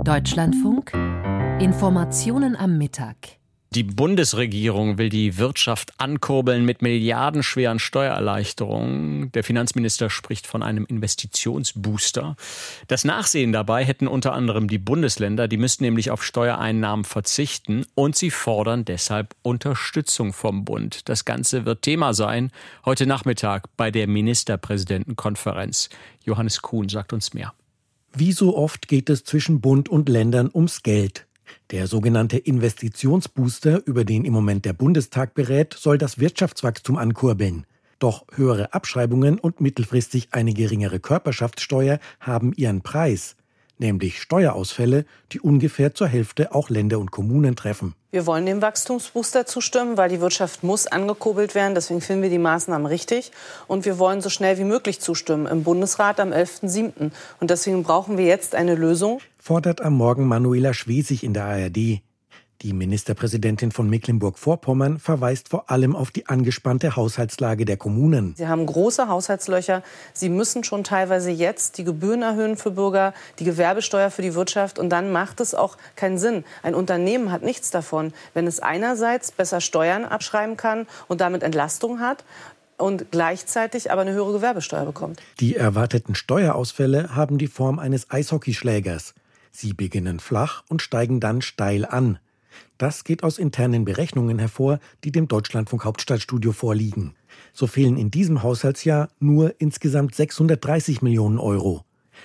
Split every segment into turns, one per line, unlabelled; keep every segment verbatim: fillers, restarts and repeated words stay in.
Deutschlandfunk Informationen am Mittag.
Die Bundesregierung will die Wirtschaft ankurbeln mit milliardenschweren Steuererleichterungen. Der Finanzminister spricht von einem Investitionsbooster. Das Nachsehen dabei hätten unter anderem die Bundesländer. Die müssten nämlich auf Steuereinnahmen verzichten und sie fordern deshalb Unterstützung vom Bund. Das Ganze wird Thema sein heute Nachmittag bei der Ministerpräsidentenkonferenz. Johannes Kuhn sagt uns mehr.
Wie so oft geht es zwischen Bund und Ländern ums Geld. Der sogenannte Investitionsbooster, über den im Moment der Bundestag berät, soll das Wirtschaftswachstum ankurbeln. Doch höhere Abschreibungen und mittelfristig eine geringere Körperschaftssteuer haben ihren Preis, nämlich Steuerausfälle, die ungefähr zur Hälfte auch Länder und Kommunen treffen.
Wir wollen dem Wachstumsbooster zustimmen, weil die Wirtschaft muss angekurbelt werden. Deswegen finden wir die Maßnahmen richtig. Und wir wollen so schnell wie möglich zustimmen im Bundesrat am elften siebten Und deswegen brauchen wir jetzt eine Lösung.
Fordert am Morgen Manuela Schwesig in der A R D. Die Ministerpräsidentin von Mecklenburg-Vorpommern verweist vor allem auf die angespannte Haushaltslage der Kommunen.
Sie haben große Haushaltslöcher. Sie müssen schon teilweise jetzt die Gebühren erhöhen für Bürger, die Gewerbesteuer für die Wirtschaft. Und dann macht es auch keinen Sinn. Ein Unternehmen hat nichts davon, wenn es einerseits besser Steuern abschreiben kann und damit Entlastung hat und gleichzeitig aber eine höhere Gewerbesteuer bekommt.
Die erwarteten Steuerausfälle haben die Form eines Eishockeyschlägers. Sie beginnen flach und steigen dann steil an. Das geht aus internen Berechnungen hervor, die dem Deutschlandfunk Hauptstadtstudio vorliegen. So fehlen in diesem Haushaltsjahr nur insgesamt sechshundertdreißig Millionen Euro.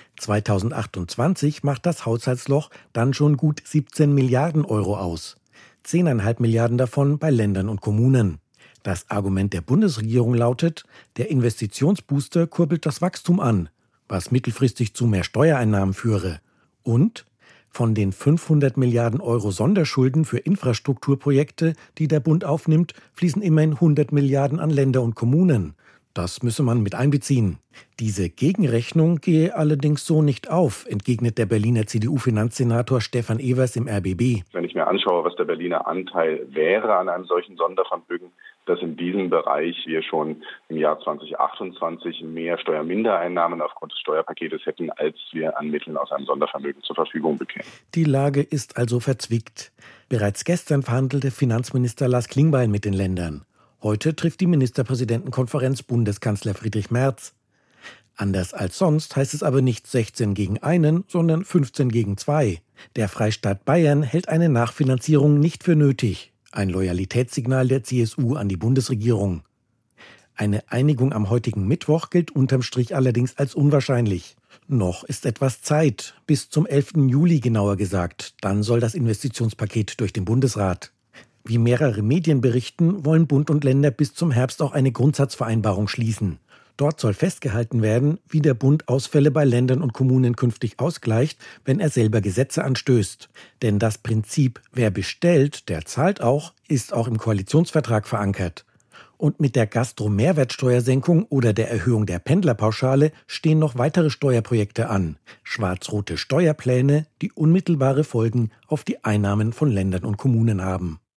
zweitausendachtundzwanzig macht das Haushaltsloch dann schon gut siebzehn Milliarden Euro aus. zehn Komma fünf Milliarden davon bei Ländern und Kommunen. Das Argument der Bundesregierung lautet, der Investitionsbooster kurbelt das Wachstum an, was mittelfristig zu mehr Steuereinnahmen führe. Und von den fünfhundert Milliarden Euro Sonderschulden für Infrastrukturprojekte, die der Bund aufnimmt, fließen immerhin hundert Milliarden an Länder und Kommunen. Das müsse man mit einbeziehen. Diese Gegenrechnung gehe allerdings so nicht auf, entgegnet der Berliner C D U-Finanzsenator Stefan Evers im R B B.
Wenn ich mir anschaue, was der Berliner Anteil wäre an einem solchen Sondervermögen, dass in diesem Bereich wir schon im Jahr zweitausendachtundzwanzig mehr Steuermindereinnahmen aufgrund des Steuerpaketes hätten, als wir an Mitteln aus einem Sondervermögen zur Verfügung bekämen.
Die Lage ist also verzwickt. Bereits gestern verhandelte Finanzminister Lars Klingbeil mit den Ländern. Heute trifft die Ministerpräsidentenkonferenz Bundeskanzler Friedrich Merz. Anders als sonst heißt es aber nicht sechzehn gegen einen, sondern fünfzehn gegen zwei. Der Freistaat Bayern hält eine Nachfinanzierung nicht für nötig. Ein Loyalitätssignal der C S U an die Bundesregierung. Eine Einigung am heutigen Mittwoch gilt unterm Strich allerdings als unwahrscheinlich. Noch ist etwas Zeit, bis zum elften Juli genauer gesagt. Dann soll das Investitionspaket durch den Bundesrat. Wie mehrere Medien berichten, wollen Bund und Länder bis zum Herbst auch eine Grundsatzvereinbarung schließen. Dort soll festgehalten werden, wie der Bund Ausfälle bei Ländern und Kommunen künftig ausgleicht, wenn er selber Gesetze anstößt. Denn das Prinzip, wer bestellt, der zahlt auch, ist auch im Koalitionsvertrag verankert. Und mit der Gastro-Mehrwertsteuersenkung oder der Erhöhung der Pendlerpauschale stehen noch weitere Steuerprojekte an. Schwarz-rote Steuerpläne, die unmittelbare Folgen auf die Einnahmen von Ländern und Kommunen haben.